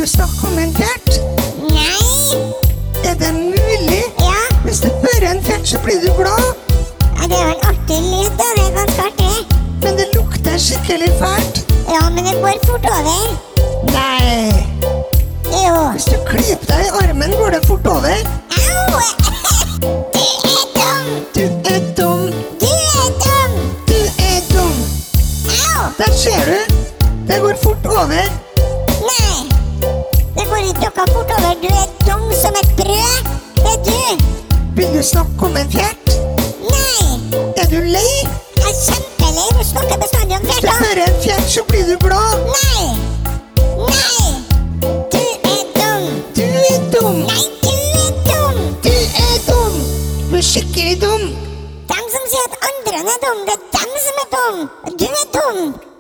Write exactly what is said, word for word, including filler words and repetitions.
du snakke om en fjert? Nei. Er det mulig? Ja. Hvis du hører en fjert, så blir du glad. Ja, det er jo en artig lyd, da. Det er ganske artig. Men det lukter skikkelig fælt. Ja, men det går fort over. Nei. Jo. Hvis du klyper deg i armen, går det fort over. Au! Du er dum. Du er dum. Du er dum. Du er dum. Au! Der ser du. Det går fort over. Nei. Det går ikke noe fort over. Du er dum som et brød. Det er du. Vil du snakke om en fjert? Nei. Er du lei? Jeg er kjempelei. Du snakker bestandig om Hvis du fjerter. hører en fjert, så blir du glad. Nei. Nei. Du er dum. Du er dum. Nei, du er dum. Du er dum. Du er skikkelig dum. Dem som sier at andre er dum, det er dem som er dum. Du er dum.